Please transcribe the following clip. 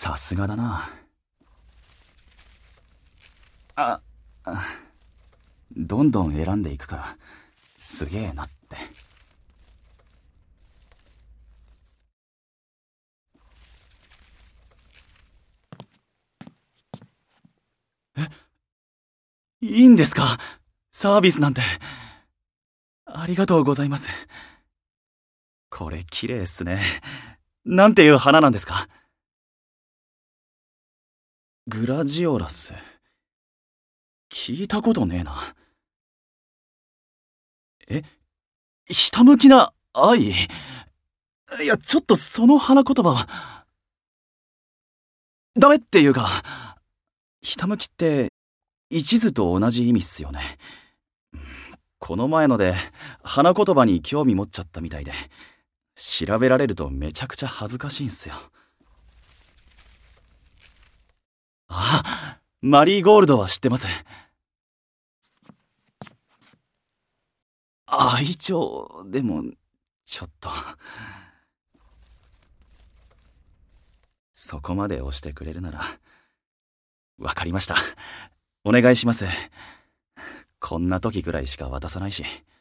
さすがだな。あ、どんどん選んでいくから、すげえなって。いいんですか？サービスなんて。ありがとうございます。これ綺麗っすね。なんていう花なんですか？グラジオラス。聞いたことねえな。え、ひたむきな愛？いや、ちょっとその花言葉は。ダメっていうか、ひたむきって一途と同じ意味っすよね。この前ので花言葉に興味持っちゃったみたいで、調べられるとめちゃくちゃ恥ずかしいんすよ。あ、マリーゴールドは知ってます。愛情でもちょっと。そこまで押してくれるなら。わかりました。お願いします。こんな時ぐらいしか渡さないし。